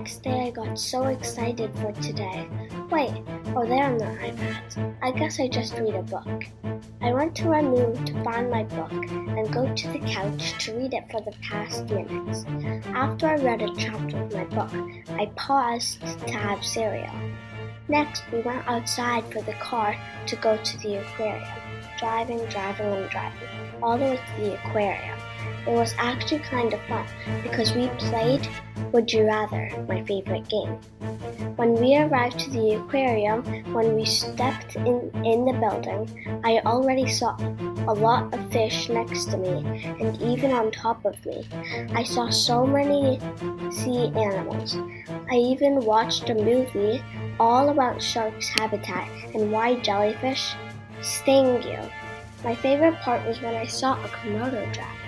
next day I got so excited for today. Wait, there on the iPad. I guess I just read a book. I went to my room to find my book and go to the couch to read it for the past minutes. After I read a chapter of my book, I paused to have cereal. Next, we went outside for the car to go to the aquarium. Driving, all the way to the aquarium. It was actually kind of fun because we played Would You Rather, my favorite game. When we arrived to the aquarium, when we stepped in the building, I already saw a lot of fish next to me and even on top of me. I saw so many sea animals. I even watched a movie all about sharks' habitat and why jellyfish sting you. My favorite part was when I saw a Komodo dragon.